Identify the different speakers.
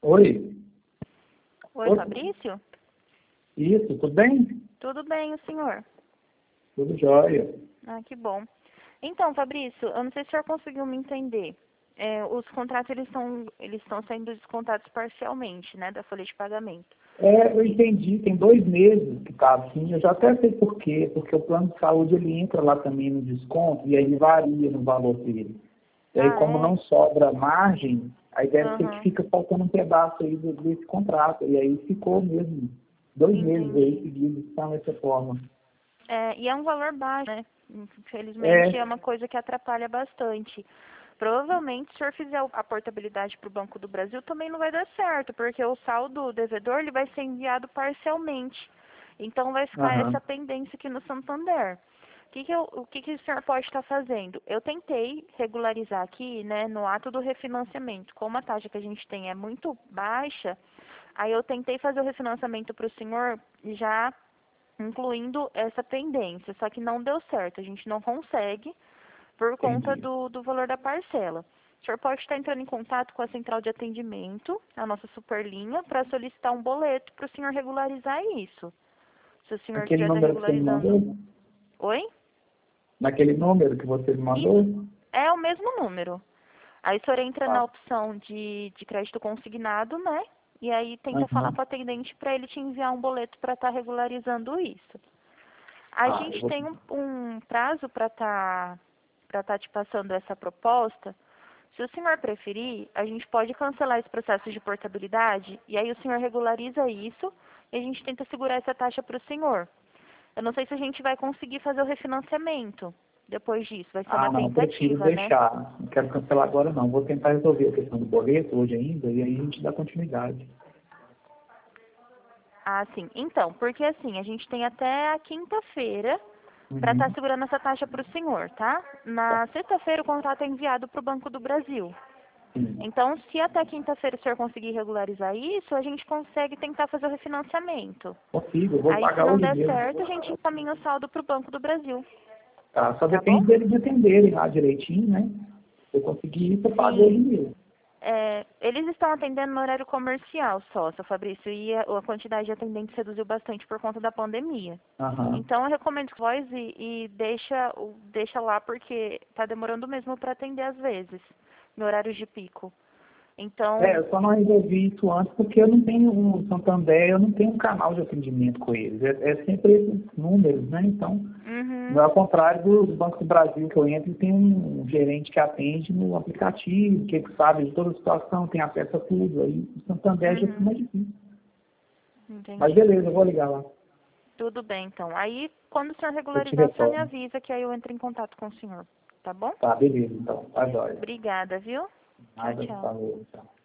Speaker 1: Oi,
Speaker 2: Oi,
Speaker 1: oi,
Speaker 2: Fabrício?
Speaker 1: isso, tudo bem?
Speaker 2: Tudo bem, o senhor?
Speaker 1: Tudo jóia.
Speaker 2: Ah, que bom. Então, Fabrício, eu não sei se o senhor conseguiu me entender. Os contratos, eles estão sendo descontados parcialmente, né, da folha de pagamento.
Speaker 1: Eu entendi, tem 2 meses que está assim, eu já até sei por quê, porque o plano de saúde ele entra lá também no desconto e aí ele varia no valor dele. E aí
Speaker 2: Ah,
Speaker 1: como
Speaker 2: é?
Speaker 1: não sobra margem, aí deve ser que
Speaker 2: Aham,
Speaker 1: fica faltando um pedaço aí desse contrato, e aí ficou mesmo 2 meses aí
Speaker 2: entendi.
Speaker 1: seguidos, tá dessa forma.
Speaker 2: E é um valor baixo, né? Infelizmente, é
Speaker 1: É,
Speaker 2: uma coisa que atrapalha bastante. Provavelmente, se o senhor fizer a portabilidade para o Banco do Brasil, também não vai dar certo, porque o saldo devedor ele vai ser enviado parcialmente. Então, vai ficar essa
Speaker 1: aham,
Speaker 2: pendência aqui no Santander. O que o senhor pode estar fazendo? Eu tentei regularizar aqui, né, no ato do refinanciamento. Como a taxa que a gente tem é muito baixa, aí eu tentei fazer o refinanciamento para o senhor já incluindo essa pendência, só que não deu certo. A gente não consegue por conta
Speaker 1: entendi.
Speaker 2: do valor da parcela. O senhor pode estar entrando em contato com a central de atendimento, a nossa superlinha, para solicitar um boleto para o senhor regularizar isso. Se o senhor
Speaker 1: Aquele
Speaker 2: já está
Speaker 1: número que você me
Speaker 2: regularizando.
Speaker 1: mandou?
Speaker 2: Oi?
Speaker 1: Naquele número que você me
Speaker 2: Isso.
Speaker 1: mandou?
Speaker 2: É o mesmo número. Aí o senhor entra
Speaker 1: Ah,
Speaker 2: na opção de crédito consignado, né? E aí tenta falar
Speaker 1: aham.
Speaker 2: com o atendente para ele te enviar um boleto para estar regularizando isso. A
Speaker 1: Eu
Speaker 2: gente
Speaker 1: vou.
Speaker 2: tem um prazo para tá te passando essa proposta. Se o senhor preferir, a gente pode cancelar esse processo de portabilidade e aí o senhor regulariza isso e a gente tenta segurar essa taxa para o senhor. Eu não sei se a gente vai conseguir fazer o refinanciamento depois disso. Vai ser uma
Speaker 1: Não, prefiro
Speaker 2: tentativa, né?
Speaker 1: deixar. Não quero cancelar agora, não. Vou tentar resolver a questão do boleto hoje ainda e aí a gente dá continuidade.
Speaker 2: Ah, sim. Então, porque assim, a gente tem até a quinta-feira para estar
Speaker 1: Uhum.
Speaker 2: segurando essa taxa para o senhor, tá?
Speaker 1: Tá.
Speaker 2: Na sexta-feira o contrato é enviado para o Banco do Brasil.
Speaker 1: Sim.
Speaker 2: Então, se até quinta-feira o senhor conseguir regularizar isso, a gente consegue tentar fazer o refinanciamento.
Speaker 1: Consigo, eu vou
Speaker 2: Aí, se
Speaker 1: pagar
Speaker 2: não
Speaker 1: hoje
Speaker 2: der
Speaker 1: mesmo.
Speaker 2: certo, a gente encaminha o saldo para o Banco do Brasil,
Speaker 1: Tá? Só
Speaker 2: tá bom?
Speaker 1: depende dele de atenderem lá direitinho, né? Se eu conseguir isso, eu pago hoje
Speaker 2: Sim.
Speaker 1: mesmo.
Speaker 2: Eles estão atendendo no horário comercial só, seu Fabrício, e a quantidade de atendentes reduziu bastante por conta da pandemia.
Speaker 1: Aham.
Speaker 2: Então, eu recomendo que voz e deixa lá, porque tá demorando mesmo para atender às vezes, no horário de pico. Então,
Speaker 1: Eu só não resolvi isso antes porque eu não tenho um Santander, eu não tenho um canal de atendimento com eles. É sempre esses números, né? Então, não
Speaker 2: uhum,
Speaker 1: é ao contrário do Banco do Brasil, que eu entro e tem um gerente que atende no aplicativo, que sabe de toda a situação, tem acesso a tudo. Aí o Santander já fica
Speaker 2: uhum,
Speaker 1: mais difícil. Mas
Speaker 2: entendi.
Speaker 1: beleza, eu vou ligar lá.
Speaker 2: Tudo bem, então. Aí, quando o senhor
Speaker 1: Eu te
Speaker 2: regularizar, o senhor me
Speaker 1: retorno.
Speaker 2: avisa que aí eu entro em contato com o senhor. Tá bom?
Speaker 1: Tá, beleza, então. Tá jóia.
Speaker 2: Obrigada, viu? Tchau,
Speaker 1: Nada,
Speaker 2: tchau.
Speaker 1: falou, tchau.